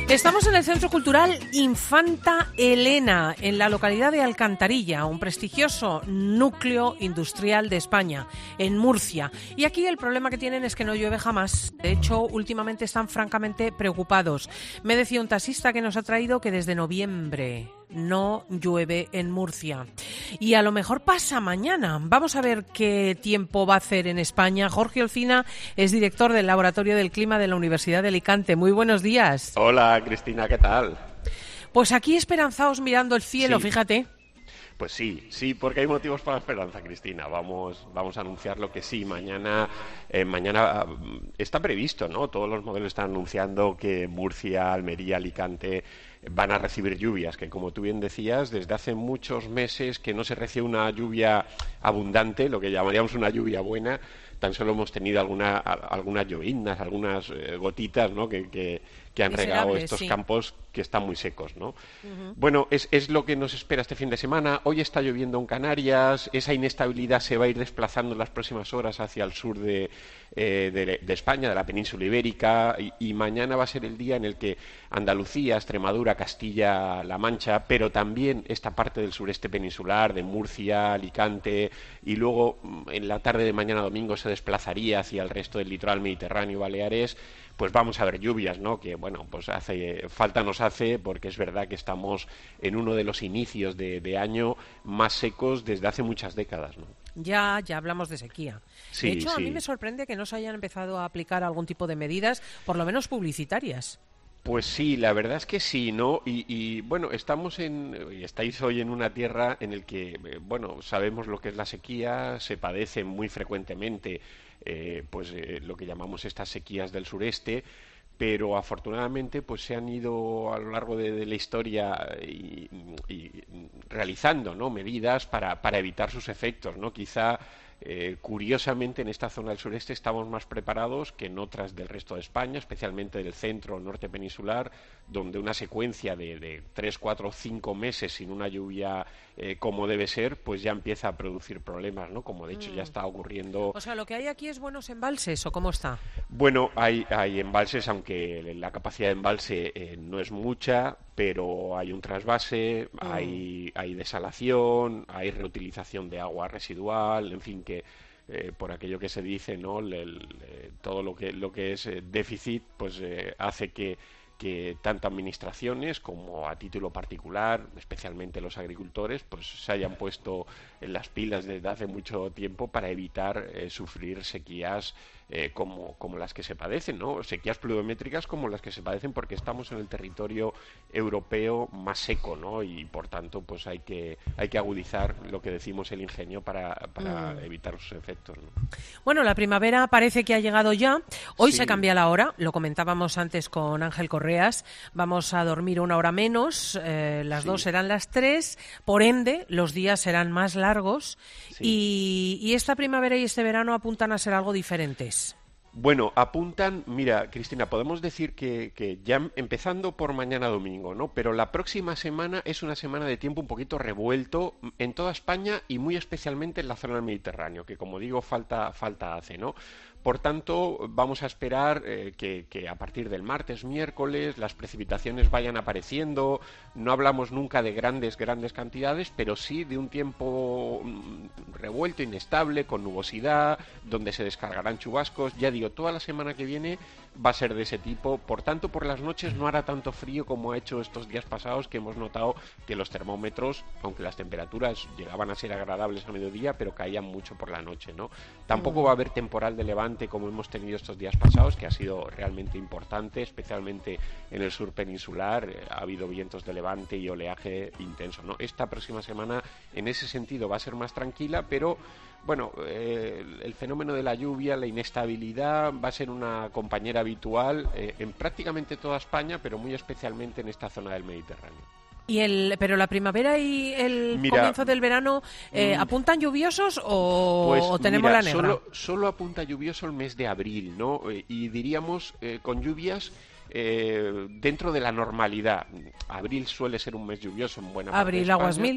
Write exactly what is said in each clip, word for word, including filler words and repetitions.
Estamos en el Centro Cultural Infanta Elena, en la localidad de Alcantarilla, un prestigioso núcleo industrial de España, en Murcia. Y aquí el problema que tienen es que no llueve jamás. De hecho, últimamente están francamente preocupados. Me decía un taxista que nos ha traído que desde noviembre no llueve en Murcia. Y a lo mejor pasa mañana. Vamos a ver qué tiempo va a hacer en España. Jorge Olcina es director del Laboratorio del Clima de la Universidad de Alicante. Muy buenos días. Hola, Cristina, ¿qué tal? Pues aquí esperanzados mirando el cielo, Sí. fíjate. Pues sí, sí, porque hay motivos para la esperanza, Cristina. Vamos, vamos a anunciar lo que sí. Mañana, eh, mañana está previsto, ¿no? Todos los modelos están anunciando que Murcia, Almería, Alicante van a recibir lluvias, que como tú bien decías, desde hace muchos meses que no se recibe una lluvia abundante, lo que llamaríamos una lluvia buena. Tan solo hemos tenido alguna, algunas lloviznas, algunas eh, gotitas, ¿no? que, que, que han regado estos sí. campos que están muy secos, ¿no? Uh-huh. Bueno, es, es lo que nos espera este fin de semana. Hoy está lloviendo en Canarias, esa inestabilidad se va a ir desplazando en las próximas horas hacia el sur de, eh, de, de España, de la península ibérica, y, y mañana va a ser el día en el que Andalucía, Extremadura, Castilla-La Mancha, pero también esta parte del sureste peninsular, de Murcia, Alicante, y luego en la tarde de mañana domingo se desplazaría hacia el resto del litoral mediterráneo y Baleares, pues vamos a ver lluvias, ¿no? Que, bueno, pues hace falta nos hace, porque es verdad que estamos en uno de los inicios de, de año más secos desde hace muchas décadas, ¿no? Ya, ya hablamos de sequía. Sí, de hecho, sí. a mí me sorprende que no se hayan empezado a aplicar algún tipo de medidas, por lo menos publicitarias. Pues sí, la verdad es que sí, ¿no? Y, y bueno, estamos en, y estáis hoy en una tierra en el que, eh, bueno, sabemos lo que es la sequía, se padece muy frecuentemente, eh, pues eh, lo que llamamos estas sequías del sureste, pero afortunadamente pues se han ido a lo largo de, de la historia y, y realizando, ¿no? medidas para, para evitar sus efectos, ¿no? Quizá Eh, curiosamente en esta zona del sureste estamos más preparados que en otras del resto de España, especialmente del centro o norte peninsular, donde una secuencia de, de tres, cuatro, cinco meses sin una lluvia eh, como debe ser, pues ya empieza a producir problemas, ¿no? Como de hecho mm. ya está ocurriendo. O sea, lo que hay aquí es buenos embalses, ¿o cómo está? Bueno, hay, hay embalses, aunque la capacidad de embalse eh, no es mucha, pero hay un trasvase, mm. hay, hay desalación, hay reutilización de agua residual, en fin, que eh, por aquello que se dice, ¿no? El, el, eh, todo lo que, lo que es eh, déficit, pues eh, hace que que tanto administraciones como a título particular, especialmente los agricultores, pues se hayan puesto en las pilas desde hace mucho tiempo para evitar eh, sufrir sequías eh, como, como las que se padecen, ¿no? Sequías pluviométricas como las que se padecen porque estamos en el territorio europeo más seco, ¿no? Y por tanto, pues hay que hay que agudizar lo que decimos el ingenio para, para mm. evitar sus efectos, ¿no? Bueno, la primavera parece que ha llegado ya. Hoy sí. se cambia la hora, lo comentábamos antes con Ángel Correa. Vamos a dormir una hora menos, eh, las sí. dos serán las tres, por ende los días serán más largos sí. y, y esta primavera y este verano apuntan a ser algo diferentes. Bueno, apuntan, mira, Cristina, podemos decir que, que ya empezando por mañana domingo, ¿no? Pero la próxima semana es una semana de tiempo un poquito revuelto en toda España y muy especialmente en la zona del Mediterráneo, que como digo, falta, falta hace, ¿no? Por tanto, vamos a esperar eh, que, que a partir del martes, miércoles, las precipitaciones vayan apareciendo. No hablamos nunca de grandes, grandes cantidades, pero sí de un tiempo revuelto, inestable, con nubosidad, donde se descargarán chubascos. Ya digo, toda la semana que viene va a ser de ese tipo. Por tanto, por las noches no hará tanto frío como ha hecho estos días pasados, que hemos notado que los termómetros, aunque las temperaturas llegaban a ser agradables a mediodía, pero caían mucho por la noche, ¿no? Tampoco va a haber temporal de levante como hemos tenido estos días pasados, que ha sido realmente importante, especialmente en el sur peninsular. Ha habido vientos de levante y oleaje intenso, ¿no? Esta próxima semana, en ese sentido, va a ser más tranquila, pero bueno, eh, el fenómeno de la lluvia, la inestabilidad, va a ser una compañera habitual eh, en prácticamente toda España, pero muy especialmente en esta zona del Mediterráneo. Y el, pero la primavera y el mira, comienzo del verano, eh, mmm, ¿apuntan lluviosos o, pues, o tenemos mira, la negra? Solo, solo apunta lluvioso el mes de abril, ¿no? Eh, y diríamos eh, con lluvias eh, dentro de la normalidad. Abril suele ser un mes lluvioso en buena parte Abril, de España. aguas mil.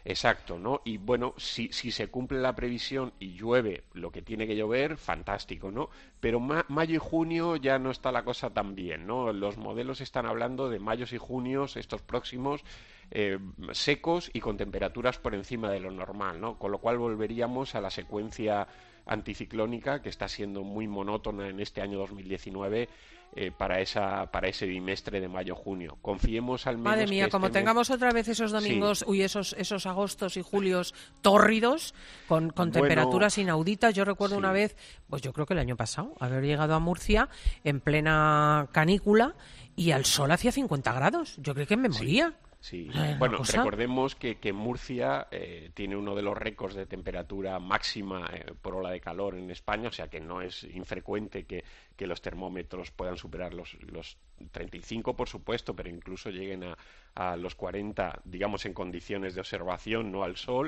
Exacto, ¿no? Y bueno, si, si se cumple la previsión y llueve lo que tiene que llover, fantástico, ¿no? Pero ma mayo y junio ya no está la cosa tan bien, ¿no? Los modelos están hablando de mayos y junios, estos próximos, eh, secos y con temperaturas por encima de lo normal, ¿no? Con lo cual volveríamos a la secuencia anticiclónica que está siendo muy monótona en este año dos mil diecinueve. Eh, para esa para ese bimestre de mayo-junio. Confiemos al menos. Madre mía, que como este tengamos mes... otra vez esos domingos, sí. uy, esos esos agostos y julios tórridos, con, con Bueno, temperaturas inauditas. Yo recuerdo sí. una vez, pues yo creo que el año pasado, haber llegado a Murcia en plena canícula y al sol hacía cincuenta grados. Yo creo que me moría. Sí. Sí, Eh, bueno, cosa... recordemos que, que Murcia eh, tiene uno de los récords de temperatura máxima eh, por ola de calor en España, o sea que no es infrecuente que, que los termómetros puedan superar los, los treinta y cinco, por supuesto, pero incluso lleguen a, a los cuarenta, digamos, en condiciones de observación, no al sol.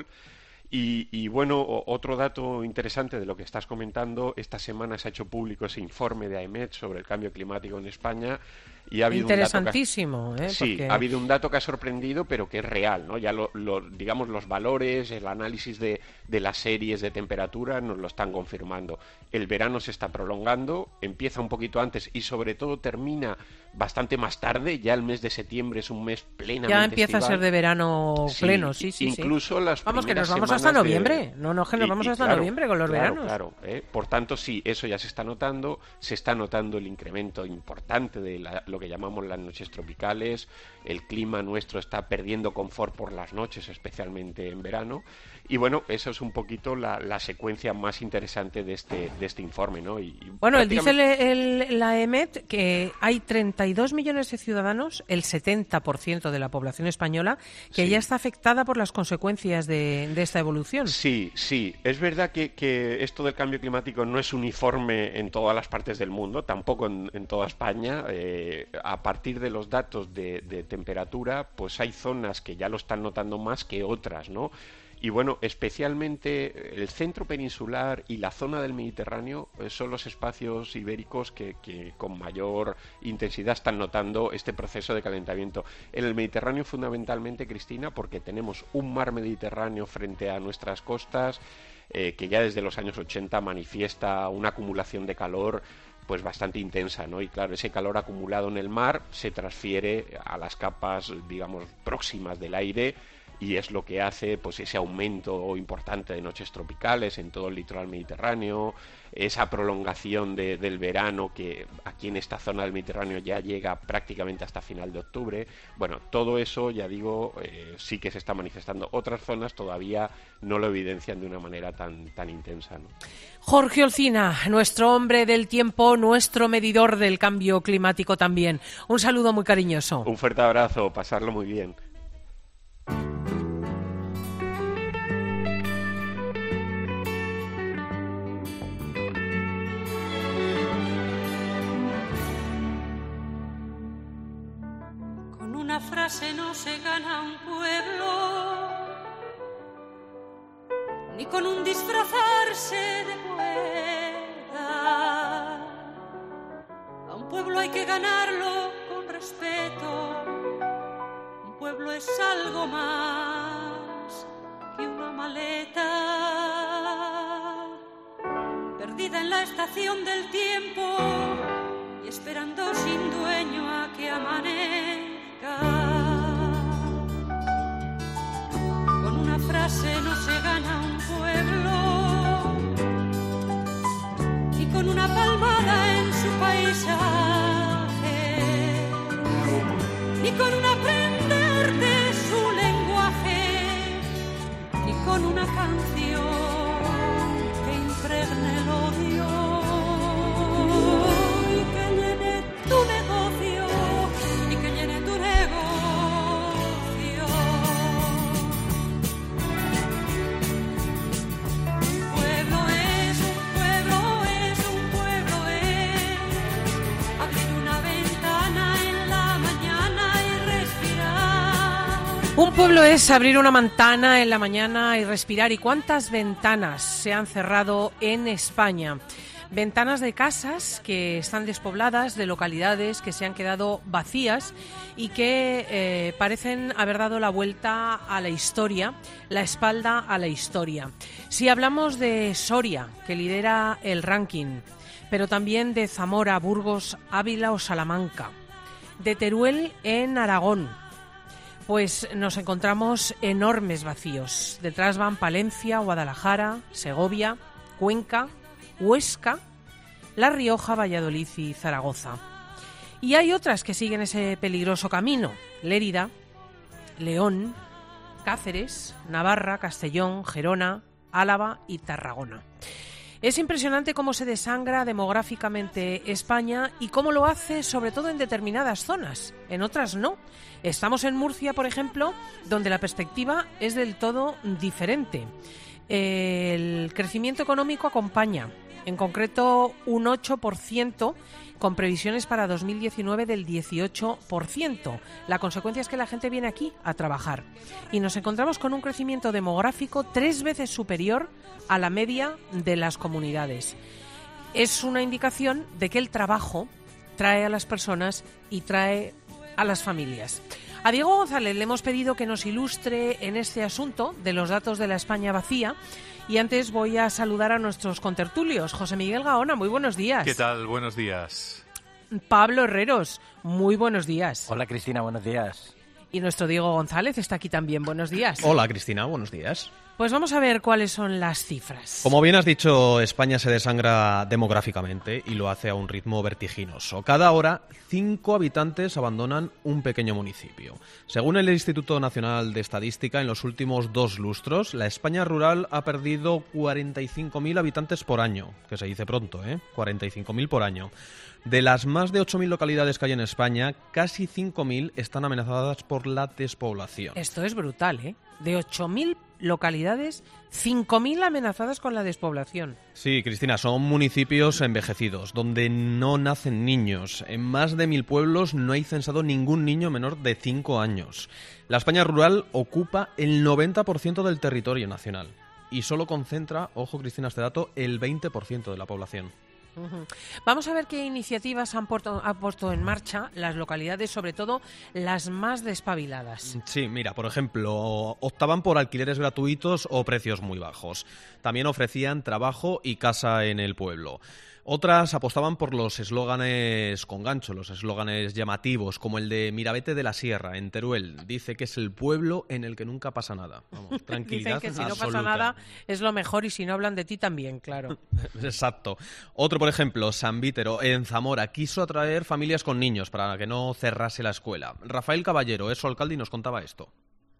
Y, y bueno, otro dato interesante de lo que estás comentando, esta semana se ha hecho público ese informe de A E M E T sobre el cambio climático en España y ha habido interesantísimo, un dato que ha, ¿eh? sí, Porque... ha habido un dato que ha sorprendido, pero que es real, ¿no? Ya lo, lo, digamos los valores, el análisis de, de las series de temperatura nos lo están confirmando. El verano se está prolongando, empieza un poquito antes y sobre todo termina bastante más tarde. Ya el mes de septiembre es un mes plenamente ya empieza estival. a ser de verano pleno, sí, sí, incluso sí. las vamos que nos vamos semanas hasta noviembre, de... no, no, que nos y, vamos y hasta claro, noviembre con los claro, veranos. Claro, ¿eh? Por tanto, sí, eso ya se está notando, se está notando el incremento importante de la, lo que llamamos las noches tropicales, el clima nuestro está perdiendo confort por las noches, especialmente en verano, y bueno, eso es un poquito la, la secuencia más interesante de este, de este informe, ¿no? Y, y bueno, prácticamente... dice el, el, la A E M E T que hay treinta y dos millones de ciudadanos, el setenta por ciento de la población española, que sí. ya está afectada por las consecuencias de, de esta evolución. Sí, sí. Es verdad que, que esto del cambio climático no es uniforme en todas las partes del mundo, tampoco en, en toda España. Eh, a partir de los datos de, de temperatura, pues hay zonas que ya lo están notando más que otras, ¿no? Y bueno, especialmente el centro peninsular y la zona del Mediterráneo eh, son los espacios ibéricos que, que con mayor intensidad están notando este proceso de calentamiento. En el Mediterráneo fundamentalmente, Cristina, porque tenemos un mar Mediterráneo frente a nuestras costas eh, que ya desde los años ochenta manifiesta una acumulación de calor pues bastante intensa, ¿no? Y claro, ese calor acumulado en el mar se transfiere a las capas, digamos, próximas del aire, y es lo que hace pues ese aumento importante de noches tropicales en todo el litoral mediterráneo, esa prolongación de, del verano que aquí en esta zona del Mediterráneo ya llega prácticamente hasta final de octubre. Bueno, todo eso, ya digo, eh, sí que se está manifestando. Otras zonas todavía no lo evidencian de una manera tan, tan intensa, ¿no? Jorge Olcina, nuestro hombre del tiempo, nuestro medidor del cambio climático también. Un saludo muy cariñoso. Un fuerte abrazo, pasarlo muy bien. Una frase no se gana un pueblo, ni con un disfrazarse de poeta. A un pueblo hay que ganarlo con respeto. Un pueblo es algo más que una maleta, perdida en la estación del tiempo y esperando sin dueño a que amanezca. Con una frase no se gana un pueblo, ni con una palmada en su paisaje, ni con un aprender de su lenguaje, ni con una canción que impregne el odio y que llene tu negocio. Un pueblo es abrir una ventana en la mañana y respirar. ¿Y cuántas ventanas se han cerrado en España? Ventanas de casas que están despobladas, de localidades que se han quedado vacías y que eh, parecen haber dado la vuelta a la historia, la espalda a la historia. Si hablamos de Soria, que lidera el ranking, pero también de Zamora, Burgos, Ávila o Salamanca, de Teruel en Aragón, pues nos encontramos enormes vacíos. Detrás van Palencia, Guadalajara, Segovia, Cuenca, Huesca, La Rioja, Valladolid y Zaragoza. Y hay otras que siguen ese peligroso camino: Lérida, León, Cáceres, Navarra, Castellón, Gerona, Álava y Tarragona. Es impresionante cómo se desangra demográficamente España y cómo lo hace sobre todo en determinadas zonas, en otras no. Estamos en Murcia, por ejemplo, donde la perspectiva es del todo diferente. El crecimiento económico acompaña, en concreto un ocho por ciento, con previsiones para dos mil diecinueve del dieciocho por ciento. La consecuencia es que la gente viene aquí a trabajar y nos encontramos con un crecimiento demográfico tres veces superior a la media de las comunidades. Es una indicación de que el trabajo trae a las personas y trae a las familias. A Diego González le hemos pedido que nos ilustre en este asunto de los datos de la España vacía. Y antes voy a saludar a nuestros contertulios. José Miguel Gaona, muy buenos días. ¿Qué tal? Buenos días. Pablo Herreros, muy buenos días. Hola Cristina, buenos días. Y nuestro Diego González está aquí también, buenos días. Hola Cristina, buenos días. Pues vamos a ver cuáles son las cifras. Como bien has dicho, España se desangra demográficamente y lo hace a un ritmo vertiginoso. Cada hora, cinco habitantes abandonan un pequeño municipio. Según el Instituto Nacional de Estadística, en los últimos dos lustros, la España rural ha perdido cuarenta y cinco mil habitantes por año, que se dice pronto, ¿eh? cuarenta y cinco mil por año. De las más de ocho mil localidades que hay en España, casi cinco mil están amenazadas por la despoblación. Esto es brutal, ¿eh? De ocho mil localidades, cinco mil amenazadas con la despoblación. Sí, Cristina, son municipios envejecidos, donde no nacen niños. En más de mil pueblos no hay censado ningún niño menor de cinco años. La España rural ocupa el noventa por ciento del territorio nacional y solo concentra, ojo Cristina, este dato, el veinte por ciento de la población. Vamos a ver qué iniciativas han, porto, han puesto en marcha las localidades, sobre todo las más despabiladas. Sí, mira, por ejemplo, optaban por alquileres gratuitos o precios muy bajos. También ofrecían trabajo y casa en el pueblo. Otras apostaban por los eslóganes con gancho, los eslóganes llamativos, como el de Mirabete de la Sierra, en Teruel. Dice que es el pueblo en el que nunca pasa nada. Vamos, tranquilidad Dicen que si absoluta. no pasa nada es lo mejor y si no hablan de ti también, claro. Exacto. Otro, por ejemplo, San Vítero, en Zamora, quiso atraer familias con niños para que no cerrase la escuela. Rafael Caballero es su alcalde y nos contaba esto.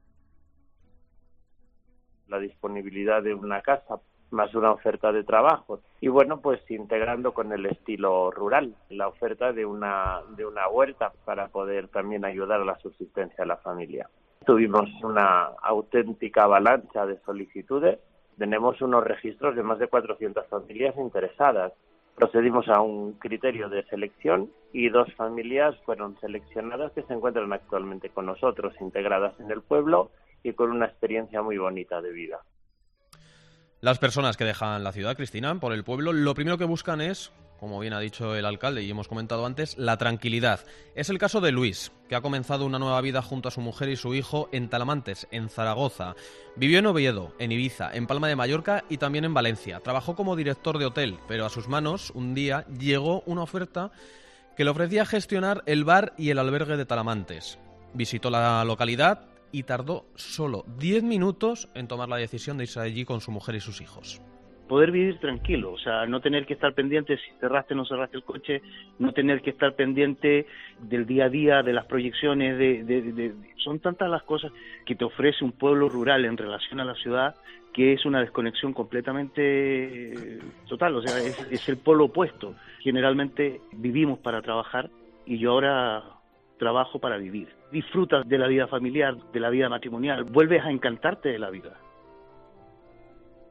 La disponibilidad de una casa más una oferta de trabajo y bueno, pues integrando con el estilo rural la oferta de una de una huerta para poder también ayudar a la subsistencia de la familia. Tuvimos una auténtica avalancha de solicitudes, tenemos unos registros de más de cuatrocientas familias interesadas. Procedimos a un criterio de selección y dos familias fueron seleccionadas que se encuentran actualmente con nosotros, integradas en el pueblo y con una experiencia muy bonita de vida. Las personas que dejan la ciudad, Cristina, por el pueblo, lo primero que buscan es, como bien ha dicho el alcalde y hemos comentado antes, la tranquilidad. Es el caso de Luis, que ha comenzado una nueva vida junto a su mujer y su hijo en Talamantes, en Zaragoza. Vivió en Oviedo, en Ibiza, en Palma de Mallorca y también en Valencia. Trabajó como director de hotel, pero a sus manos un día llegó una oferta que le ofrecía gestionar el bar y el albergue de Talamantes. Visitó la localidad y tardó solo diez minutos en tomar la decisión de irse allí con su mujer y sus hijos. Poder vivir tranquilo, o sea, no tener que estar pendiente si cerraste o no cerraste el coche, no tener que estar pendiente del día a día, de las proyecciones, de, de, de, de son tantas las cosas que te ofrece un pueblo rural en relación a la ciudad que es una desconexión completamente total, o sea, es, es el polo opuesto. Generalmente vivimos para trabajar y yo ahora trabajo para vivir. Disfrutas de la vida familiar, de la vida matrimonial, vuelves a encantarte de la vida.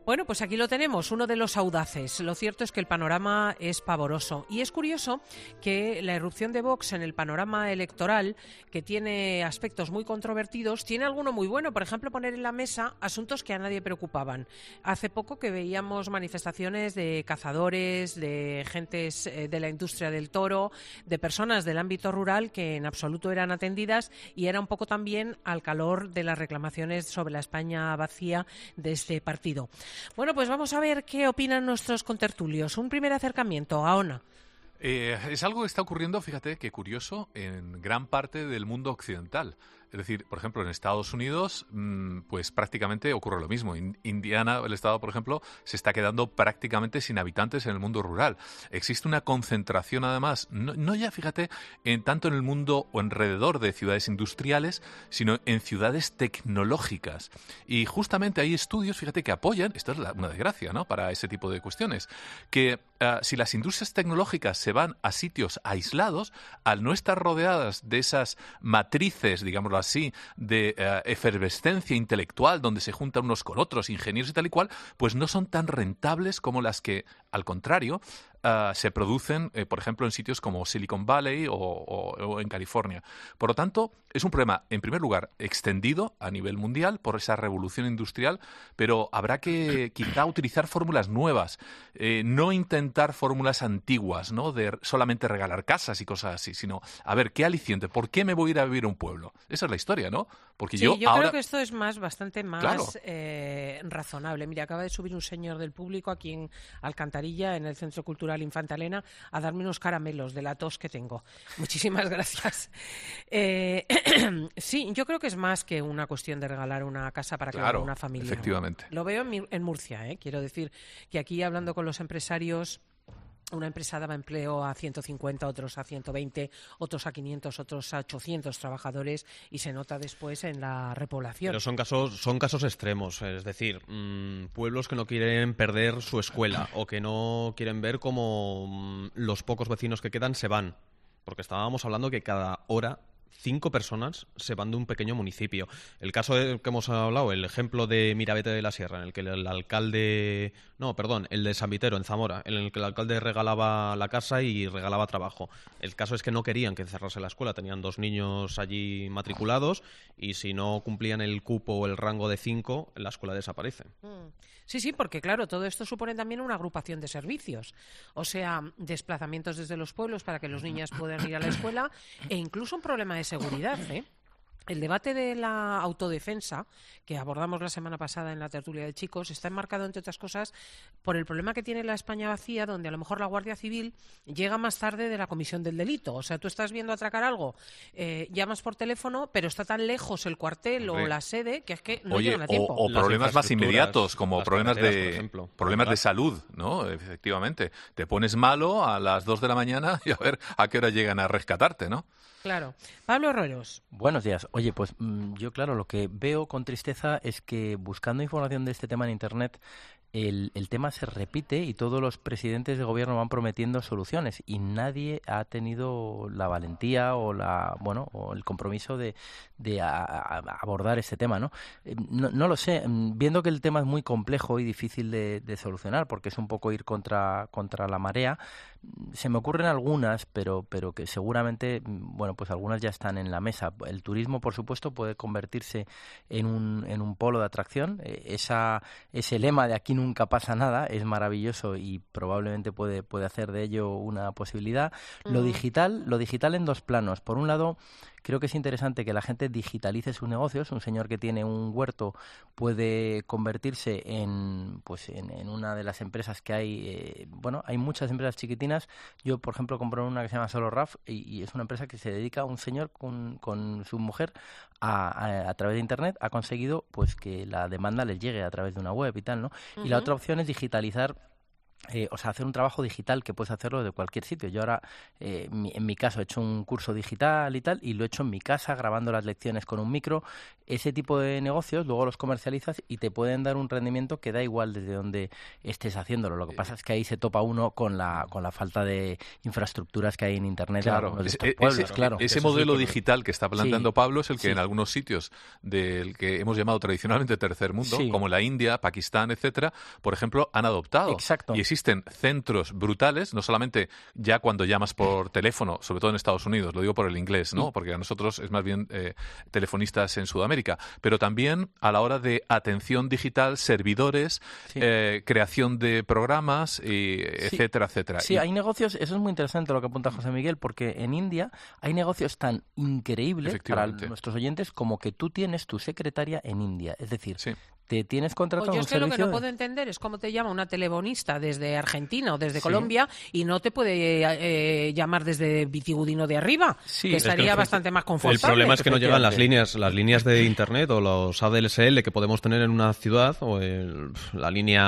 Bueno, pues aquí lo tenemos, uno de los audaces. Lo cierto es que el panorama es pavoroso. Y es curioso que la irrupción de Vox en el panorama electoral, que tiene aspectos muy controvertidos, tiene alguno muy bueno. Por ejemplo, poner en la mesa asuntos que a nadie preocupaban. Hace poco que veíamos manifestaciones de cazadores, de gentes de la industria del toro, de personas del ámbito rural que en absoluto eran atendidas, y era un poco también al calor de las reclamaciones sobre la España vacía de este partido. Bueno, pues vamos a ver qué opinan nuestros contertulios. Un primer acercamiento, Aona. Eh, es algo que está ocurriendo, fíjate, qué curioso, en gran parte del mundo occidental. Es decir, por ejemplo, en Estados Unidos, mmm, pues prácticamente ocurre lo mismo. In- Indiana, el estado, por ejemplo, se está quedando prácticamente sin habitantes en el mundo rural. Existe una concentración, además, no, no ya, fíjate, en, tanto en el mundo o alrededor de ciudades industriales, sino en ciudades tecnológicas. Y justamente hay estudios, fíjate, que apoyan, esto es la, una desgracia, ¿no?, para ese tipo de cuestiones, que uh, si las industrias tecnológicas se van a sitios aislados, al no estar rodeadas de esas matrices, digamos así, de uh, efervescencia intelectual donde se juntan unos con otros, ingenieros y tal y cual, pues no son tan rentables como las que, al contrario, uh, se producen, eh, por ejemplo, en sitios como Silicon Valley o, o, o en California. Por lo tanto, es un problema, en primer lugar, extendido a nivel mundial por esa revolución industrial, pero habrá que quizá utilizar fórmulas nuevas, eh, no intentar fórmulas antiguas, ¿no?, de solamente regalar casas y cosas así, sino, a ver, ¿qué aliciente? ¿Por qué me voy a ir a vivir a un pueblo? Esa es la historia, ¿no? Porque sí, yo, yo ahora... creo que esto es más bastante más claro. eh, razonable. Mira, acaba de subir un señor del público aquí en Alcantarilla, en el Centro Cultural Infanta Elena, a darme unos caramelos de la tos que tengo. Muchísimas gracias. Eh, sí, yo creo que es más que una cuestión de regalar una casa para que claro, viva una familia. Efectivamente. Lo veo en, en Murcia, ¿eh? Quiero decir que aquí, hablando con los empresarios, una empresa daba empleo a ciento cincuenta, otros a ciento veinte, otros a quinientos, otros a ochocientos trabajadores, y se nota después en la repoblación. Pero son casos, son casos extremos, es decir, mmm, pueblos que no quieren perder su escuela o que no quieren ver cómo mmm, los pocos vecinos que quedan se van, porque estábamos hablando que cada hora cinco personas se van de un pequeño municipio. El caso de, que hemos hablado, el ejemplo de Mirabete de la Sierra, en el que el, el alcalde... No, perdón, el de San Vitero, en Zamora, en el que el alcalde regalaba la casa y regalaba trabajo. El caso es que no querían que cerrase la escuela. Tenían dos niños allí matriculados y si no cumplían el cupo o el rango de cinco, la escuela desaparece. Sí, sí, porque claro, todo esto supone también una agrupación de servicios. O sea, desplazamientos desde los pueblos para que los niños puedan ir a la escuela, e incluso un problema de seguridad, ¿eh? El debate de la autodefensa, que abordamos la semana pasada en la tertulia de chicos, está enmarcado, entre otras cosas, por el problema que tiene la España vacía, donde a lo mejor la Guardia Civil llega más tarde de la comisión del delito. O sea, tú estás viendo atracar algo, eh, llamas por teléfono, pero está tan lejos el cuartel Hombre. o la sede que es que no Oye, llegan a tiempo. O, o problemas más inmediatos, como problemas de ejemplo, problemas de salud, ¿no? Efectivamente. Te pones malo a las dos de la mañana y a ver a qué hora llegan a rescatarte, ¿no? Claro. Pablo Herreros. Buenos días. Oye, pues yo, claro, lo que veo con tristeza es que buscando información de este tema en Internet, el, el tema se repite y todos los presidentes de gobierno van prometiendo soluciones y nadie ha tenido la valentía o la bueno o el compromiso de, de a, a abordar este tema, ¿no? ¿no? No lo sé. Viendo que el tema es muy complejo y difícil de, de solucionar, porque es un poco ir contra, contra la marea, se me ocurren algunas, pero pero que seguramente, bueno, pues algunas ya están en la mesa. El turismo, por supuesto, puede convertirse en un en un polo de atracción. Esa ese lema de aquí nunca pasa nada es maravilloso y probablemente puede puede hacer de ello una posibilidad. Uh-huh. Lo digital, lo digital en dos planos. Por un lado, creo que es interesante que la gente digitalice sus negocios. Un señor que tiene un huerto puede convertirse en pues en, en una de las empresas que hay. Eh, bueno, hay muchas empresas chiquitinas. Yo, por ejemplo, compré una que se llama Solo Raf y, y es una empresa que se dedica a un señor con, con su mujer a, a, a través de Internet ha conseguido pues que la demanda les llegue a través de una web y tal, ¿no? Uh-huh. Y la otra opción es digitalizar Eh, o sea, hacer un trabajo digital que puedes hacerlo de cualquier sitio. Yo ahora, eh, mi, en mi caso, he hecho un curso digital y tal, y lo he hecho en mi casa, grabando las lecciones con un micro. Ese tipo de negocios luego los comercializas y te pueden dar un rendimiento que da igual desde donde estés haciéndolo. Lo que pasa es que ahí se topa uno con la con la falta de infraestructuras que hay en Internet. Claro, en de ese, pueblos, ese, claro. ese modelo digital que está planteando sí, Pablo es el que sí. en algunos sitios del que hemos llamado tradicionalmente tercer mundo, sí. como la India, Pakistán, etcétera, por ejemplo, han adoptado. Exacto. Y existen centros brutales, no solamente ya cuando llamas por teléfono, sobre todo en Estados Unidos, lo digo por el inglés, ¿no? Porque a nosotros es más bien eh, telefonistas en Sudamérica, pero también a la hora de atención digital, servidores, sí. eh, creación de programas, y etcétera, sí. etcétera. Sí, y... hay negocios, eso es muy interesante lo que apunta José Miguel, porque en India hay negocios tan increíbles para nuestros oyentes como que tú tienes tu secretaria en India, es decir, sí. te tienes contratado pues yo un es que servicio... lo que no puedo entender es cómo te llama una telebonista desde Argentina o desde sí. Colombia y no te puede eh, llamar desde Vitigudino de arriba, sí, que estaría es que el, bastante más confortable. El problema es que no llegan las líneas las líneas de Internet o los A D S L que podemos tener en una ciudad, o el, la línea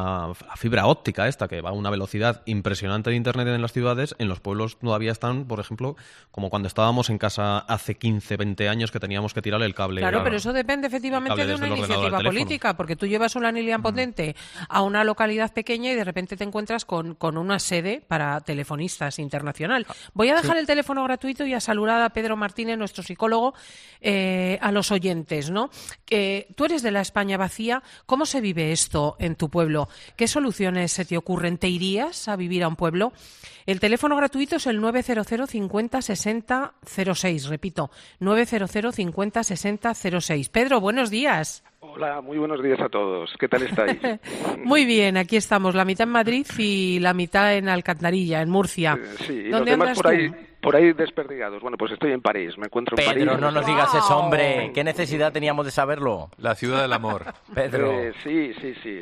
la fibra óptica esta que va a una velocidad impresionante de Internet en las ciudades. En los pueblos todavía están, por ejemplo, como cuando estábamos en casa hace quince, veinte años que teníamos que tirar el cable. Claro, la, pero eso depende efectivamente de una iniciativa política, porque tú llevas una línea potente mm. a una localidad pequeña y de repente te encuentras con, con una sede para telefonistas internacional. Voy a dejar sí. el teléfono gratuito y a saludar a Pedro Martínez, nuestro psicólogo, eh, a los oyentes, ¿no? Eh, tú eres de la España vacía. ¿Cómo se vive esto en tu pueblo? ¿Qué soluciones se te ocurren? ¿Te irías a vivir a un pueblo? El teléfono gratuito es el nueve cero cero cincuenta sesenta cero seis. Repito, nueve cero cero cincuenta sesenta cero seis. Pedro, buenos días. Hola, muy buenos días a todos. ¿Qué tal estáis? Muy bien, aquí estamos, la mitad en Madrid y la mitad en Alcantarilla, en Murcia. Eh, sí, y ¿Dónde los demás andas por tú? ahí, por ahí desperdigados. Bueno, pues estoy en París, me encuentro en Pedro, París. Pedro, no nos digas eso, hombre. ¿Qué necesidad teníamos de saberlo? La ciudad del amor. Pedro. Eh, sí, sí, sí.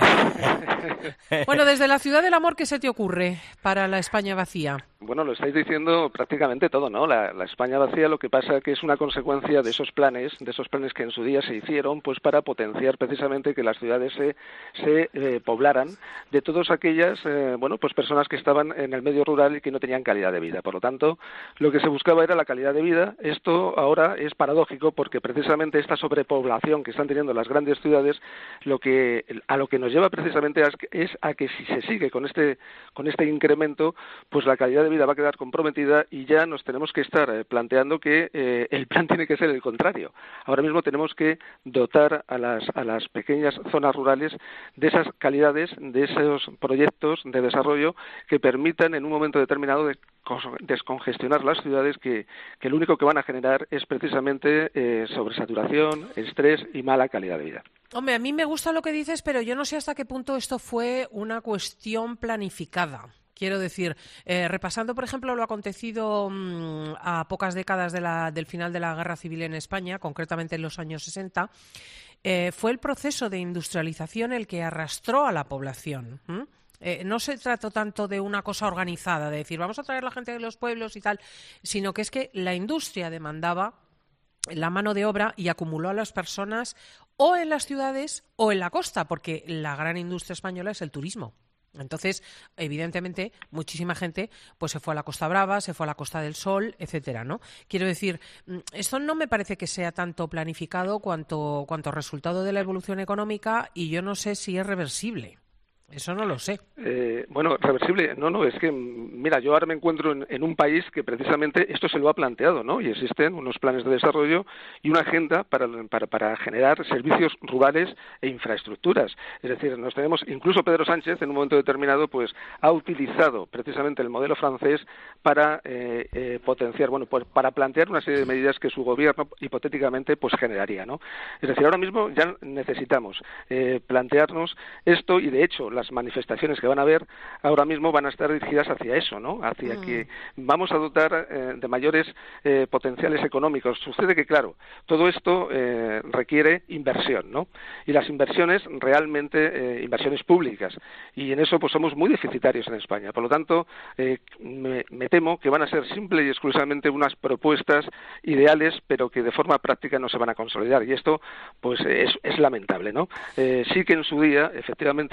Bueno, desde la ciudad del amor, ¿qué se te ocurre para la España vacía? Bueno, lo estáis diciendo prácticamente todo, ¿no? La, la España vacía lo que pasa que es una consecuencia de esos planes, de esos planes que en su día se hicieron, pues para potenciar precisamente que las ciudades se, se eh, poblaran de todas aquellas, eh, bueno, pues personas que estaban en el medio rural y que no tenían calidad de vida. Por lo tanto, lo que se buscaba era la calidad de vida. Esto ahora es paradójico porque precisamente esta sobrepoblación que están teniendo las grandes ciudades, lo que a lo que nos lleva precisamente es a que si se sigue con este con este incremento, pues la calidad de vida va a quedar comprometida y ya nos tenemos que estar eh, planteando que eh, el plan tiene que ser el contrario. Ahora mismo tenemos que dotar a las a las pequeñas zonas rurales de esas calidades, de esos proyectos de desarrollo que permitan en un momento determinado de descongestionar las ciudades que, que lo único que van a generar es precisamente eh, sobresaturación, estrés y mala calidad de vida. Hombre, a mí me gusta lo que dices, pero yo no sé hasta qué punto esto fue una cuestión planificada. Quiero decir, eh, repasando, por ejemplo, lo acontecido mmm, a pocas décadas de la, del final de la Guerra Civil en España, concretamente en los años sesenta, eh, fue el proceso de industrialización el que arrastró a la población. ¿Mm? Eh, no se trató tanto de una cosa organizada, de decir, vamos a traer a la gente de los pueblos y tal, sino que es que la industria demandaba la mano de obra y acumuló a las personas o en las ciudades o en la costa, porque la gran industria española es el turismo. Entonces, evidentemente, muchísima gente pues se fue a la Costa Brava, se fue a la Costa del Sol, etcétera, ¿no? Quiero decir, esto no me parece que sea tanto planificado cuanto, cuanto resultado de la evolución económica y yo no sé si es reversible. Eso no lo sé. Eh, bueno, reversible, no, no, es que, mira, yo ahora me encuentro en, en un país que precisamente esto se lo ha planteado, ¿no? Y existen unos planes de desarrollo y una agenda para, para, para generar servicios rurales e infraestructuras. Es decir, nos tenemos, incluso Pedro Sánchez, en un momento determinado, pues ha utilizado precisamente el modelo francés para eh, eh, potenciar, bueno, pues para plantear una serie de medidas que su gobierno hipotéticamente pues generaría, ¿no? Es decir, ahora mismo ya necesitamos eh, plantearnos esto y, de hecho, las manifestaciones que van a haber ahora mismo van a estar dirigidas hacia eso, ¿no? Hacia mm. que vamos a dotar eh, de mayores eh, potenciales económicos. Sucede que, claro, todo esto eh, requiere inversión, ¿no? Y las inversiones realmente, eh, inversiones públicas. Y en eso pues somos muy deficitarios en España. Por lo tanto, eh, me, me temo que van a ser simple y exclusivamente unas propuestas ideales, pero que de forma práctica no se van a consolidar. Y esto, pues, es, es lamentable, ¿no? Eh, sí que en su día, efectivamente, el desarrollo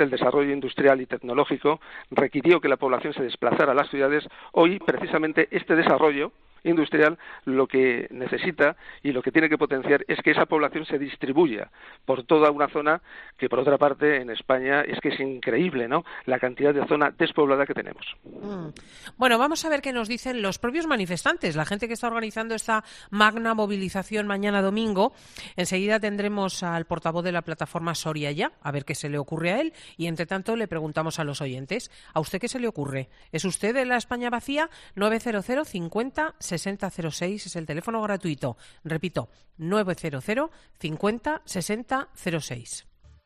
desarrollo industrial y tecnológico requirió que la población se desplazara a las ciudades, hoy precisamente este desarrollo industrial lo que necesita y lo que tiene que potenciar es que esa población se distribuya por toda una zona que, por otra parte, en España es que es increíble, ¿no?, la cantidad de zona despoblada que tenemos. Mm. Bueno, vamos a ver qué nos dicen los propios manifestantes, la gente que está organizando esta magna movilización mañana domingo. Enseguida tendremos al portavoz de la plataforma Soria Ya, a ver qué se le ocurre a él, y entre tanto le preguntamos a los oyentes, ¿a usted qué se le ocurre? ¿Es usted de la España vacía? nueve cero cero cincuenta sesenta cero seis es el teléfono gratuito. Repito, nueve cero cero cincuenta sesenta cero seis.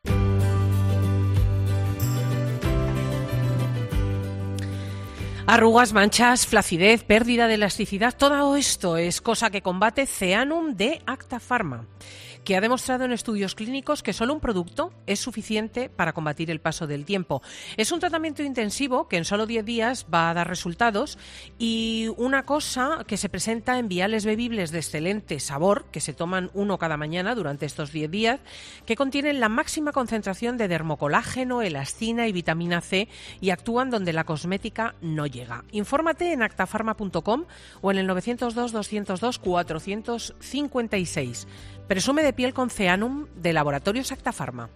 Arrugas, manchas, flacidez, pérdida de elasticidad, todo esto es cosa que combate Zeanum de Acta Pharma, que ha demostrado en estudios clínicos que solo un producto es suficiente para combatir el paso del tiempo. Es un tratamiento intensivo que en solo diez días va a dar resultados, y una cosa que se presenta en viales bebibles de excelente sabor, que se toman uno cada mañana durante estos diez días, que contienen la máxima concentración de dermocolágeno, elastina y vitamina C, y actúan donde la cosmética no llega. Infórmate en actafarma punto com o en el nueve cero dos, dos cero dos, cuatro cinco seis. Presume de piel con Zeanum de Laboratorios Acta Pharma.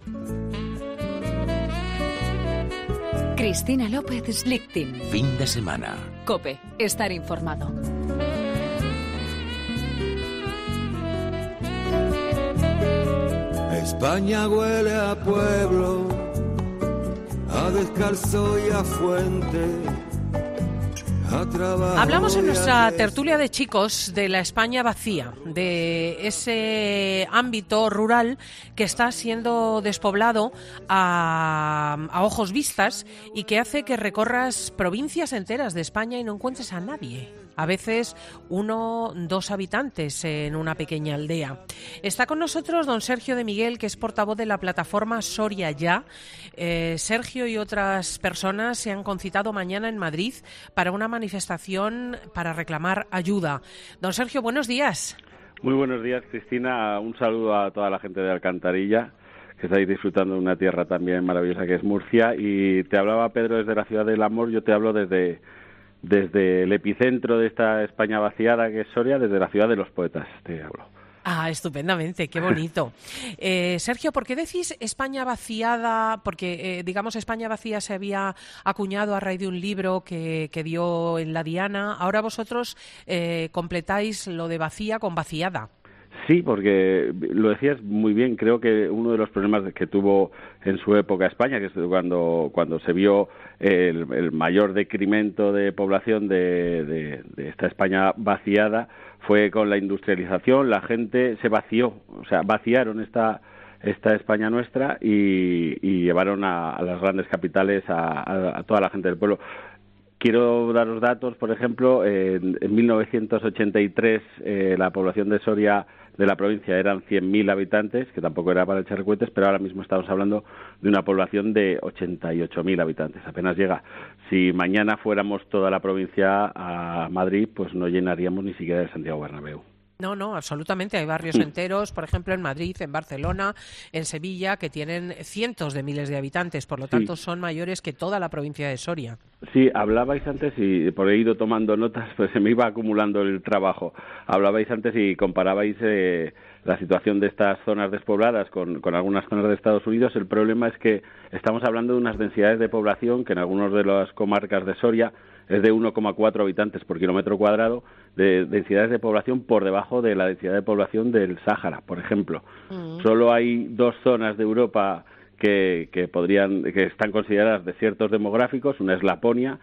Cristina López Slichting. Fin de semana. COPE. Estar informado. España huele a pueblo, a descalzo y a fuente. Hablamos en nuestra tertulia de chicos de la España vacía, de ese ámbito rural que está siendo despoblado a, a ojos vistas y que hace que recorras provincias enteras de España y no encuentres a nadie. A veces uno, dos habitantes en una pequeña aldea. Está con nosotros don Sergio de Miguel, que es portavoz de la plataforma Soria Ya. Eh, Sergio y otras personas se han concitado mañana en Madrid para una manifestación para reclamar ayuda. Don Sergio, buenos días. Muy buenos días, Cristina. Un saludo a toda la gente de Alcantarilla, que estáis disfrutando de una tierra también maravillosa que es Murcia. Y te hablaba Pedro desde la ciudad del amor, yo te hablo desde... desde el epicentro de esta España vaciada que es Soria, desde la ciudad de los poetas, te hablo. Ah, estupendamente, qué bonito. Eh, Sergio, ¿por qué decís España vaciada? Porque, eh, digamos, España vacía se había acuñado a raíz de un libro que, que dio en la Diana. Ahora vosotros eh, completáis lo de vacía con vaciada. Sí, porque lo decías muy bien. Creo que uno de los problemas que tuvo en su época España, que es cuando cuando se vio el, el mayor decremento de población de, de, de esta España vaciada, fue con la industrialización. La gente se vació, o sea, vaciaron esta esta España nuestra y, y llevaron a, a las grandes capitales a, a, a toda la gente del pueblo. Quiero daros datos, por ejemplo, en, en mil novecientos ochenta y tres eh, la población de Soria, de la provincia, eran cien mil habitantes, que tampoco era para echar cohetes, pero ahora mismo estamos hablando de una población de ochenta y ocho mil habitantes, apenas llega. Si mañana fuéramos toda la provincia a Madrid, pues no llenaríamos ni siquiera el Santiago Bernabéu. No, no, absolutamente. Hay barrios enteros, por ejemplo, en Madrid, en Barcelona, en Sevilla, que tienen cientos de miles de habitantes, por lo tanto sí, son mayores que toda la provincia de Soria. Sí, hablabais antes, y por he ido tomando notas, pues se me iba acumulando el trabajo. Hablabais antes y comparabais eh, la situación de estas zonas despobladas con, con algunas zonas de Estados Unidos. El problema es que estamos hablando de unas densidades de población que en algunas de las comarcas de Soria es de uno coma cuatro habitantes por kilómetro cuadrado, de densidades de población por debajo de la densidad de población del Sáhara, por ejemplo. Mm. Solo hay dos zonas de Europa que, que podrían, que están consideradas desiertos demográficos, una es Laponia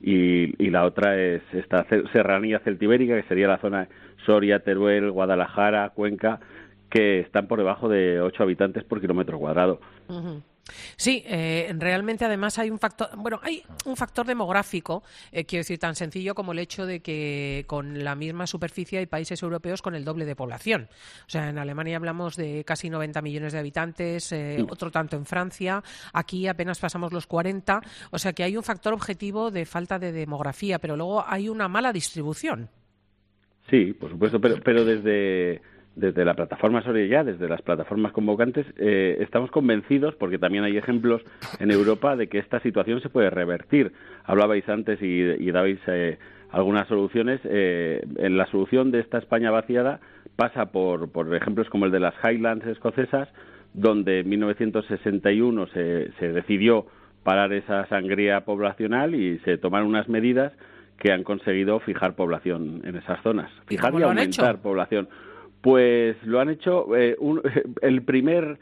y, y la otra es esta serranía celtibérica, que sería la zona Soria, Teruel, Guadalajara, Cuenca, que están por debajo de ocho habitantes por kilómetro cuadrado. Uh-huh. Sí, eh, realmente además hay un factor, bueno, hay un factor demográfico, eh, quiero decir, tan sencillo como el hecho de que con la misma superficie hay países europeos con el doble de población. O sea, en Alemania hablamos de casi noventa millones de habitantes, eh, sí. otro tanto en Francia, aquí apenas pasamos los cuarenta, o sea que hay un factor objetivo de falta de demografía, pero luego hay una mala distribución. Sí, por supuesto, pero, pero desde... desde la plataforma Soria Ya, desde las plataformas convocantes, eh, estamos convencidos, porque también hay ejemplos en Europa de que esta situación se puede revertir. Hablabais antes y, y dabais eh, algunas soluciones. Eh, en la solución de esta España vaciada pasa por, por ejemplos como el de las Highlands escocesas, donde en mil novecientos sesenta y uno se, se decidió parar esa sangría poblacional y se tomaron unas medidas que han conseguido fijar población en esas zonas. Fijar y aumentar población. Pues lo han hecho. Eh, un, el primer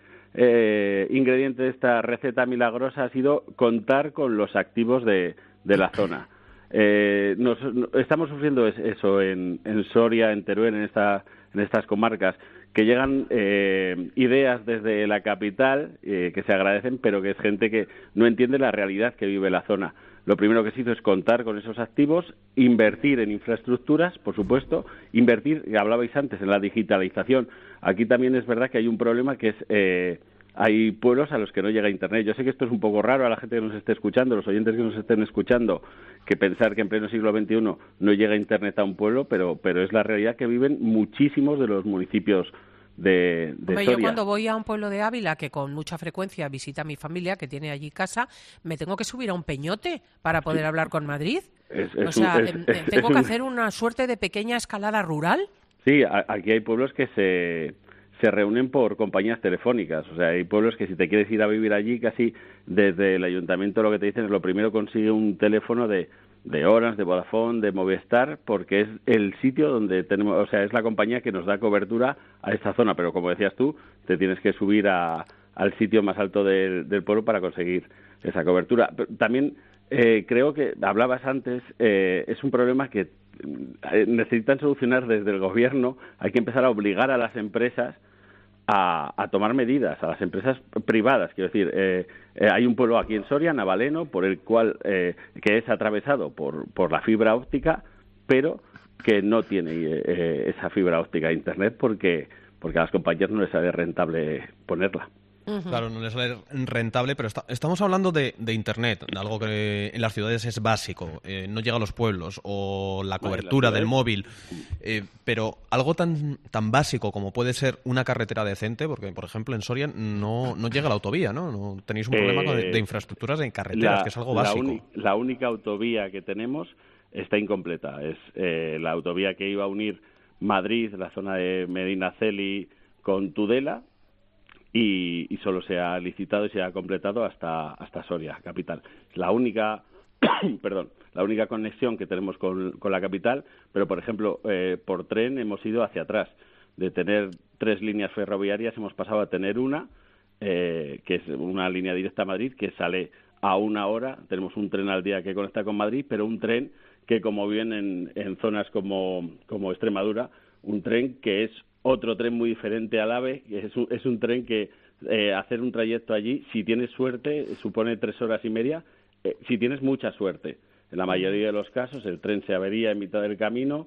eh, ingrediente de esta receta milagrosa ha sido contar con los activos de, de la zona. Eh, nos, estamos sufriendo eso en, en Soria, en Teruel, en, esta, en estas comarcas, que llegan eh, ideas desde la capital eh, que se agradecen, pero que es gente que no entiende la realidad que vive la zona. Lo primero que se hizo es contar con esos activos, invertir en infraestructuras, por supuesto, invertir, hablabais antes, en la digitalización. Aquí también es verdad que hay un problema que es, eh, hay pueblos a los que no llega Internet. Yo sé que esto es un poco raro a la gente que nos esté escuchando, los oyentes que nos estén escuchando, que pensar que en pleno siglo veintiuno no llega Internet a un pueblo, pero, pero es la realidad que viven muchísimos de los municipios de, de Hombre, Soria. yo cuando voy a un pueblo de Ávila, que con mucha frecuencia visita a mi familia, que tiene allí casa, me tengo que subir a un peñote para poder sí. hablar con Madrid. Es, es o sea, un, es, es, tengo es que un... hacer una suerte de pequeña escalada rural. Sí, a, aquí hay pueblos que se, se reúnen por compañías telefónicas. O sea, hay pueblos que si te quieres ir a vivir allí, casi desde el ayuntamiento lo que te dicen es lo primero consigue un teléfono de... de Orange, de Vodafone, de Movistar, porque es el sitio donde tenemos, o sea, es la compañía que nos da cobertura a esta zona, pero como decías tú, te tienes que subir a, al sitio más alto del, del pueblo para conseguir esa cobertura. Pero también eh, creo que, hablabas antes, eh, es un problema que eh, necesitan solucionar desde el gobierno. Hay que empezar a obligar a las empresas A, a tomar medidas, a las empresas privadas. Quiero decir, eh, eh, hay un pueblo aquí en Soria, Navaleno, por el cual eh, que es atravesado por, por la fibra óptica, pero que no tiene eh, esa fibra óptica de Internet porque, porque a las compañías no les sale rentable ponerla. Uh-huh. Claro, no les sale rentable, pero está, estamos hablando de, de Internet, de algo que en las ciudades es básico, eh, no llega a los pueblos, o la cobertura vale, del móvil, eh, pero algo tan tan básico como puede ser una carretera decente, porque por ejemplo en Soria no, no llega la autovía, ¿no? no tenéis un problema eh, de, de infraestructuras en carreteras, la, que es algo básico. La, uni, la única autovía que tenemos está incompleta, es eh, la autovía que iba a unir Madrid, la zona de Medinaceli con Tudela, Y, y solo se ha licitado y se ha completado hasta hasta Soria, capital. La única, perdón, la única conexión que tenemos con, con la capital, pero por ejemplo, eh, por tren hemos ido hacia atrás. De tener tres líneas ferroviarias hemos pasado a tener una, eh, que es una línea directa a Madrid, que sale a una hora. Tenemos un tren al día que conecta con Madrid, pero un tren que, como bien en, en zonas como, como Extremadura, un tren que es otro tren muy diferente al AVE, que es un, es un tren que eh, hacer un trayecto allí, si tienes suerte, supone tres horas y media, eh, si tienes mucha suerte. En la mayoría de los casos el tren se avería en mitad del camino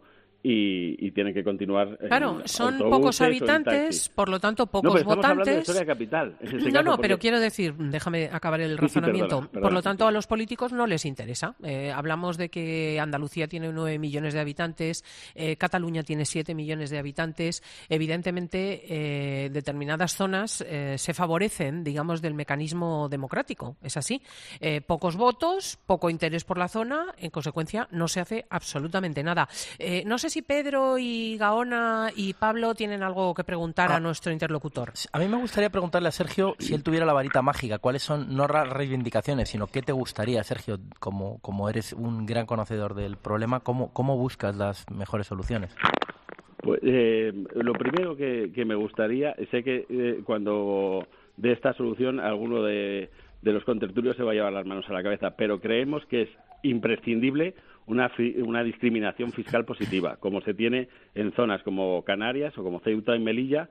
y, y tiene que continuar. Claro, son pocos habitantes, por lo tanto pocos no, pero estamos votantes. Hablando de Soria capital. Es no, no, pero quiero decir, déjame acabar el razonamiento. Sí, sí, perdona, perdona. Por lo tanto, a los políticos no les interesa. Eh, hablamos de que Andalucía tiene nueve millones de habitantes, eh, Cataluña tiene siete millones de habitantes. Evidentemente, eh, determinadas zonas eh, se favorecen, digamos, del mecanismo democrático. Es así. Eh, pocos votos, poco interés por la zona, en consecuencia, no se hace absolutamente nada. Eh, no sé si Pedro y Gaona y Pablo tienen algo que preguntar ah, a nuestro interlocutor. A mí me gustaría preguntarle a Sergio si él tuviera la varita mágica, cuáles son, no reivindicaciones, sino qué te gustaría, Sergio, como, como eres un gran conocedor del problema, cómo, cómo buscas las mejores soluciones. Pues eh, lo primero que, que me gustaría, sé que eh, cuando de esta solución alguno de, de los contertulios se va a llevar las manos a la cabeza, pero creemos que es imprescindible Una, una discriminación fiscal positiva, como se tiene en zonas como Canarias o como Ceuta y Melilla,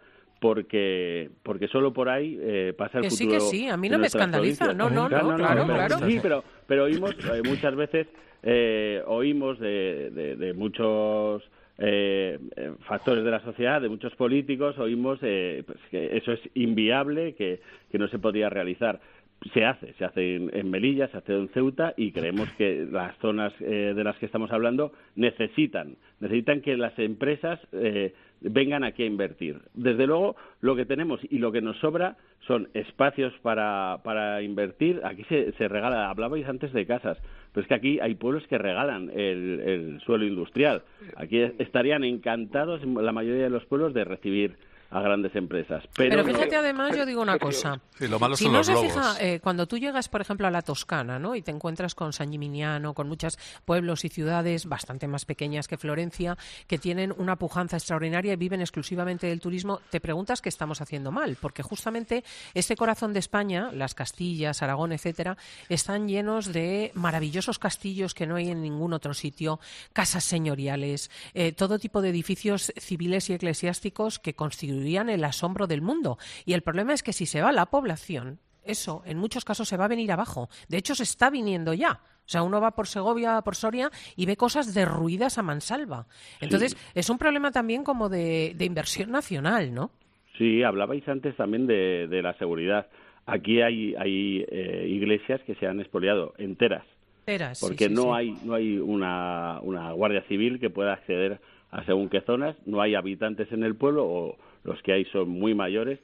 porque porque solo por ahí eh, pasa el que futuro. Que sí, que sí, a mí no me escandaliza, no, no, claro, no, no, claro, pero, claro. Sí, pero, pero oímos eh, muchas veces, eh, oímos de, de, de muchos eh, factores de la sociedad, de muchos políticos, oímos eh, pues, que eso es inviable, que, que no se podría realizar. se hace, se hace en, en Melilla, se hace en Ceuta y creemos que las zonas eh, de las que estamos hablando necesitan, necesitan que las empresas eh, vengan aquí a invertir. Desde luego, lo que tenemos y lo que nos sobra son espacios para, para invertir. Aquí se, se regala, hablabais antes de casas, pero es que aquí hay pueblos que regalan el, el suelo industrial. Aquí estarían encantados la mayoría de los pueblos de recibir a grandes empresas. Pero, pero fíjate, además, yo digo una cosa. Sí, lo malo si son no los se lobos. fija, eh, cuando tú llegas, por ejemplo, a la Toscana, ¿no? Y te encuentras con San Gimignano, con muchos pueblos y ciudades bastante más pequeñas que Florencia, que tienen una pujanza extraordinaria y viven exclusivamente del turismo, te preguntas qué estamos haciendo mal, porque justamente este corazón de España, las Castillas, Aragón, etcétera, están llenos de maravillosos castillos que no hay en ningún otro sitio, casas señoriales, eh, todo tipo de edificios civiles y eclesiásticos que constituirían el asombro del mundo. Y el problema es que si se va la población, eso en muchos casos se va a venir abajo. De hecho, se está viniendo ya. O sea, uno va por Segovia, por Soria y ve cosas derruidas a mansalva. Entonces, sí. Es un problema también como de, de inversión nacional, ¿no? Sí, hablabais antes también de, de la seguridad. Aquí hay, hay eh, iglesias que se han expoliado enteras. Enteras, porque sí, sí, no, sí. Hay, no hay una, una guardia civil que pueda acceder a según qué zonas, no hay habitantes en el pueblo o los que hay son muy mayores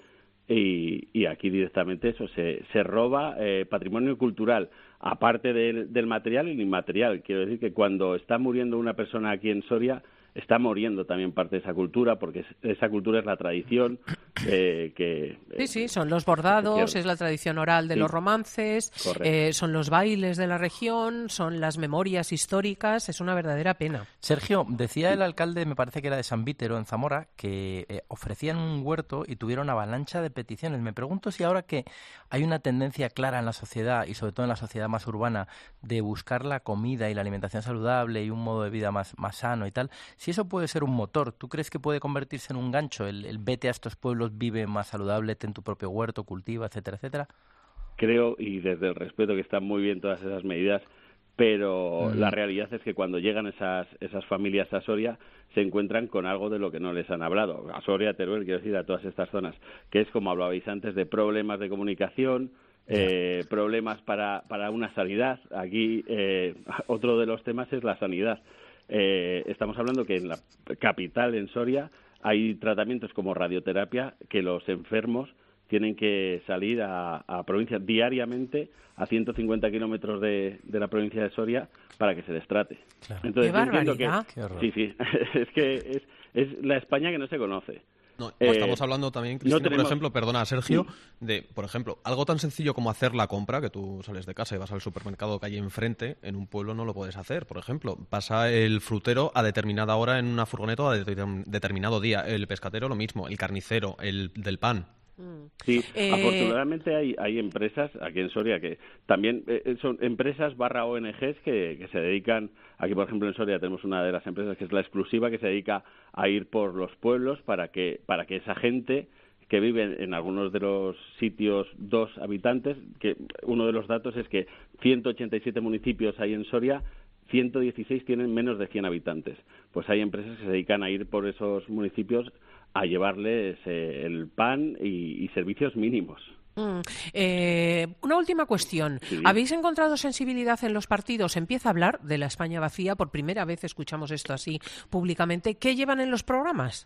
y, y aquí directamente eso se, se roba eh, patrimonio cultural, aparte del, del material y el inmaterial. Quiero decir que cuando está muriendo una persona aquí en Soria, está muriendo también parte de esa cultura, porque esa cultura es la tradición eh, que... Sí, sí, son los bordados, es la tradición oral de sí. los romances, eh, son los bailes de la región, son las memorias históricas, es una verdadera pena. Sergio, decía el alcalde, me parece que era de San Vítero, en Zamora, que eh, ofrecían un huerto y tuvieron avalancha de peticiones. Me pregunto si ahora que hay una tendencia clara en la sociedad, y sobre todo en la sociedad más urbana, de buscar la comida y la alimentación saludable y un modo de vida más, más sano y tal, si eso puede ser un motor, ¿tú crees que puede convertirse en un gancho? El, el vete a estos pueblos, vive más saludable, ten tu propio huerto, cultiva, etcétera, etcétera. Creo, y desde el respeto, que están muy bien todas esas medidas, pero mm. la realidad es que cuando llegan esas esas familias a Soria se encuentran con algo de lo que no les han hablado. A Soria, Teruel, quiero decir, a todas estas zonas, que es, como hablabais antes, de problemas de comunicación, eh, problemas para, para una sanidad. Aquí eh, otro de los temas es la sanidad. Eh, estamos hablando que en la capital, en Soria, hay tratamientos como radioterapia que los enfermos tienen que salir a, a provincias diariamente a ciento cincuenta kilómetros de, de la provincia de Soria para que se les trate. Claro. Entonces, ¡qué barbaridad! Que, sí, sí, es que es, es la España que no se conoce. No, eh, estamos hablando también, Cristina, no tenemos... por ejemplo, perdona, Sergio, sí. de, por ejemplo, algo tan sencillo como hacer la compra, que tú sales de casa y vas al supermercado que hay enfrente, en un pueblo no lo puedes hacer, por ejemplo. Pasa el frutero a determinada hora en una furgoneta o a de- determinado día, el pescatero lo mismo, el carnicero, el del pan. Sí, eh... afortunadamente hay, hay empresas aquí en Soria que también eh, son empresas barra O N Ges que, que se dedican, aquí por ejemplo en Soria tenemos una de las empresas que es La Exclusiva, que se dedica a ir por los pueblos para que, para que esa gente que vive en algunos de los sitios dos habitantes, que uno de los datos es que ciento ochenta y siete municipios hay en Soria, ciento dieciséis tienen menos de cien habitantes. Pues hay empresas que se dedican a ir por esos municipios a llevarles eh, el pan y, y servicios mínimos. Mm. Eh, una última cuestión. Sí. ¿Habéis encontrado sensibilidad en los partidos? Empieza a hablar de la España vacía. Por primera vez escuchamos esto así públicamente. ¿Qué llevan en los programas?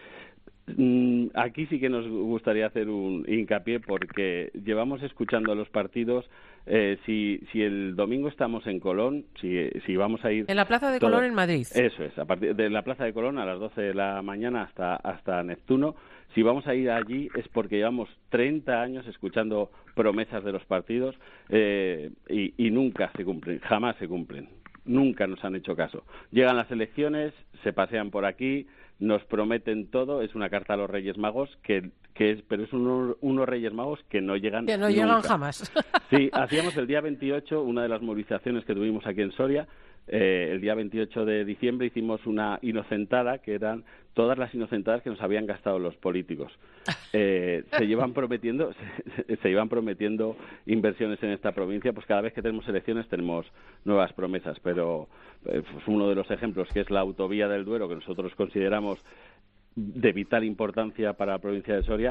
Aquí sí que nos gustaría hacer un hincapié porque llevamos escuchando a los partidos. Eh, si, si el domingo estamos en Colón, si, si vamos a ir... En la Plaza de todo, Colón en Madrid. Eso es, a partir de la Plaza de Colón a las doce de la mañana hasta, hasta Neptuno. Si vamos a ir allí es porque llevamos treinta años escuchando promesas de los partidos eh, y, y nunca se cumplen, jamás se cumplen. Nunca nos han hecho caso. Llegan las elecciones, se pasean por aquí, nos prometen todo, es una carta a los Reyes Magos, que, que es, pero es uno, unos Reyes Magos que no llegan Que no nunca. llegan jamás. Sí, hacíamos el día veintiocho, una de las movilizaciones que tuvimos aquí en Soria, eh, el día veintiocho de diciembre hicimos una inocentada, que eran todas las inocentadas que nos habían gastado los políticos. Eh, se llevan prometiendo se, se llevan prometiendo inversiones en esta provincia, pues cada vez que tenemos elecciones tenemos nuevas promesas, pero eh, pues uno de los ejemplos, que es la autovía del Duero, que nosotros consideramos de vital importancia para la provincia de Soria,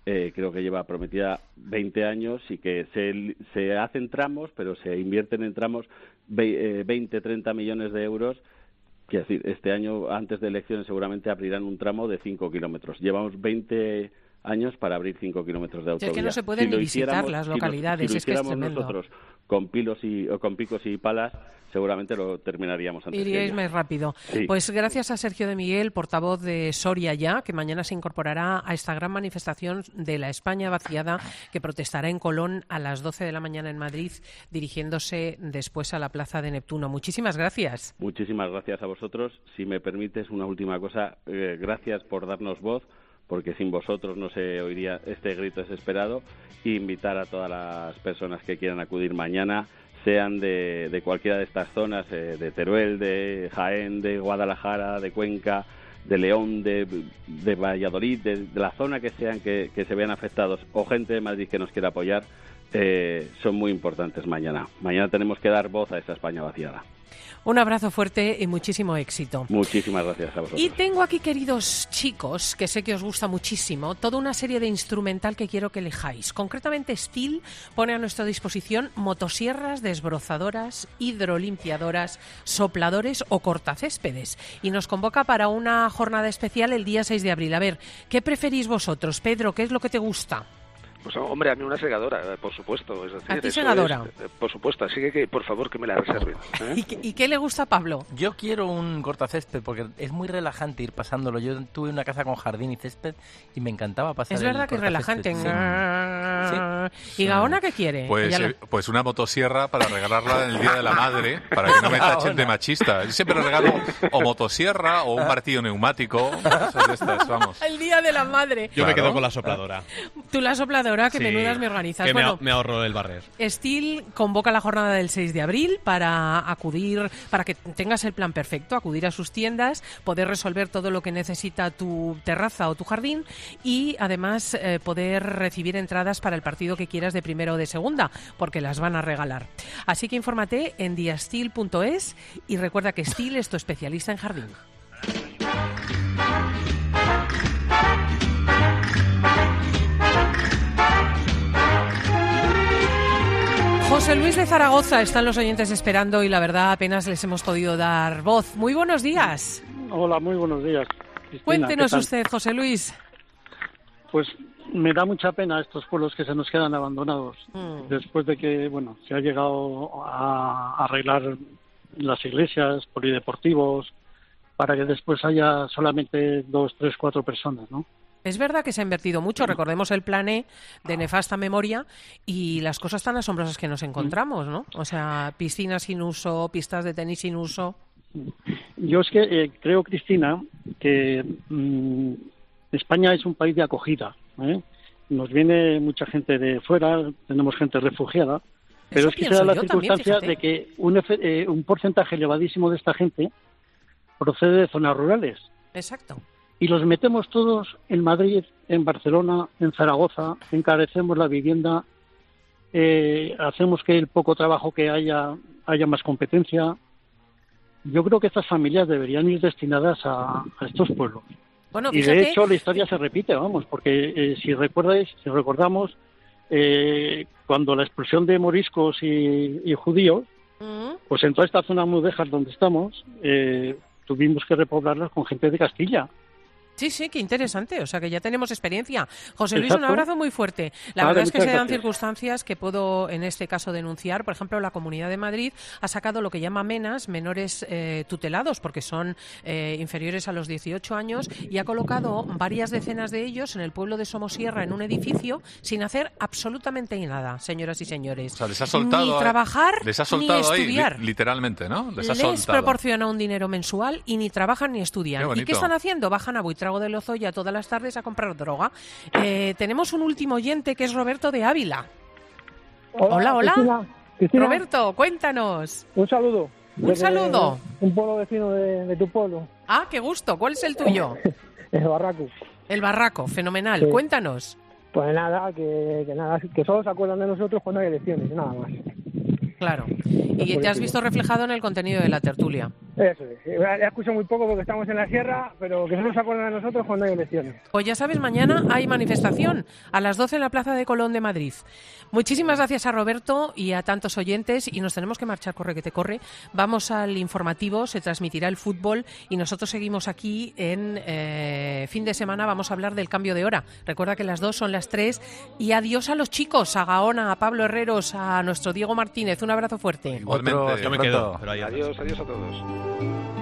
eh, creo que lleva prometida veinte años y que se, se hacen tramos, pero se invierten en tramos veinte, treinta millones de euros. Quiero decir, este año, antes de elecciones, seguramente abrirán un tramo de cinco kilómetros. Llevamos veinte años para abrir cinco kilómetros de autovía. Es que no se pueden si ni visitar las localidades, si lo, si lo es que es tremendo. Nosotros con pilos y o con picos y palas, seguramente lo terminaríamos antes. Iríais más rápido. Sí. Pues gracias a Sergio de Miguel, portavoz de Soria Ya, que mañana se incorporará a esta gran manifestación de la España vaciada que protestará en Colón a las doce de la mañana en Madrid, dirigiéndose después a la Plaza de Neptuno. Muchísimas gracias. Muchísimas gracias a vosotros. Si me permites una última cosa, eh, gracias por darnos voz, porque sin vosotros no se oiría este grito desesperado, e invitar a todas las personas que quieran acudir mañana, sean de, de cualquiera de estas zonas, eh, de Teruel, de Jaén, de Guadalajara, de Cuenca, de León, de, de Valladolid, de, de la zona que sean que, que se vean afectados, o gente de Madrid que nos quiera apoyar, eh, son muy importantes mañana. Mañana tenemos que dar voz a esta España vaciada. Un abrazo fuerte y muchísimo éxito. Muchísimas gracias a vosotros. Y tengo aquí, queridos chicos, que sé que os gusta muchísimo, toda una serie de instrumental que quiero que elijáis. Concretamente, Stihl pone a nuestra disposición motosierras, desbrozadoras, hidrolimpiadoras, sopladores o cortacéspedes. Y nos convoca para una jornada especial el día seis de abril. A ver, ¿qué preferís vosotros? Pedro, ¿qué es lo que te gusta? Pues hombre, a mí una segadora, por supuesto. Es decir, ¿A ti eso segadora? Es, por supuesto, así que, que por favor que me la reserven. ¿eh? ¿Y, qué, ¿Y qué le gusta a Pablo? Yo quiero un cortacésped porque es muy relajante ir pasándolo. Yo tuve una casa con jardín y césped y me encantaba pasar. Es el verdad que es relajante. Sí. Sí. ¿Y Gaona qué quiere? Pues, lo... eh, pues una motosierra para regalarla en el Día de la Madre, para que no me tachen de machista. Yo siempre regalo o motosierra o un martillo neumático. Cosas de estas, vamos. El Día de la Madre. Yo claro. me quedo con la sopladora. Tú la sopladora, que sí. menudas me organizas. Que bueno, me, me ahorro el barrer. Stihl convoca la jornada del seis de abril para acudir, para que tengas el plan perfecto, acudir a sus tiendas, poder resolver todo lo que necesita tu terraza o tu jardín y además eh, poder recibir entradas para el partido que quieras de primera o de segunda, porque las van a regalar. Así que infórmate en diastihl punto es y recuerda que Stihl es tu especialista en jardín. José Luis de Zaragoza, están los oyentes esperando y la verdad apenas les hemos podido dar voz. Muy buenos días. Hola, muy buenos días, Cristina. Cuéntenos usted, José Luis. Pues me da mucha pena estos pueblos que se nos quedan abandonados. Mm. Después de que, bueno, se ha llegado a arreglar las iglesias, polideportivos, para que después haya solamente dos, tres, cuatro personas, ¿no? Es verdad que se ha invertido mucho, recordemos el plan E de nefasta memoria y las cosas tan asombrosas que nos encontramos, ¿no? O sea, piscinas sin uso, pistas de tenis sin uso. Yo es que eh, creo, Cristina, que mmm, España es un país de acogida, ¿eh? Nos viene mucha gente de fuera, tenemos gente refugiada, pero es que se da la circunstancia de que un, eh, un porcentaje elevadísimo de esta gente procede de zonas rurales. Exacto. Y los metemos todos en Madrid, en Barcelona, en Zaragoza, encarecemos la vivienda, eh, hacemos que el poco trabajo que haya haya más competencia. Yo creo que estas familias deberían ir destinadas a, a estos pueblos. Bueno, y de hecho la historia se repite, vamos, porque eh, si recordáis, si recordamos, eh, cuando la expulsión de moriscos y, y judíos, uh-huh. pues en toda esta zona mudéjar donde estamos, eh, tuvimos que repoblarlas con gente de Castilla. Sí, sí, qué interesante. O sea, que ya tenemos experiencia. José Luis, Exacto. un abrazo muy fuerte. La vale, verdad es que se dan gracias. circunstancias que puedo, en este caso, denunciar. Por ejemplo, la Comunidad de Madrid ha sacado lo que llama MENAS, menores eh, tutelados, porque son eh, inferiores a los dieciocho años, y ha colocado varias decenas de ellos en el pueblo de Somosierra, en un edificio, sin hacer absolutamente nada, señoras y señores. O sea, les ha soltado, ni trabajar, les ha soltado ni estudiar. Ahí, li- literalmente, ¿no? Les, ha les soltado. proporciona un dinero mensual y ni trabajan ni estudian. ¿Y qué están haciendo? Bajan a Buitrago de Lozoya todas las tardes a comprar droga. Eh, tenemos un último oyente que es Roberto de Ávila. Hola, hola. hola. Cristina, Cristina. Roberto, cuéntanos. Un saludo. Un Desde saludo. Un pueblo vecino de, de tu pueblo. Ah, qué gusto. ¿Cuál es el tuyo? El Barraco. El Barraco, fenomenal. Sí. Cuéntanos. Pues nada, que, que nada, que solo se acuerdan de nosotros cuando hay elecciones, nada más. Claro. Y te has visto reflejado en el contenido de la tertulia. Eso es. Ya escucho muy poco porque estamos en la sierra, pero que no nos acuerdan de nosotros cuando hay elecciones. Pues ya sabes, mañana hay manifestación a las doce en la Plaza de Colón de Madrid. Muchísimas gracias a Roberto y a tantos oyentes, y nos tenemos que marchar, corre que te corre. Vamos al informativo, se transmitirá el fútbol y nosotros seguimos aquí en eh, fin de semana. Vamos a hablar del cambio de hora. Recuerda que las dos son las tres, y adiós a los chicos, a Gaona, a Pablo Herreros, a nuestro Diego Martínez. Un abrazo fuerte. Igualmente, Otro, yo me quedo. Adiós, adiós a todos.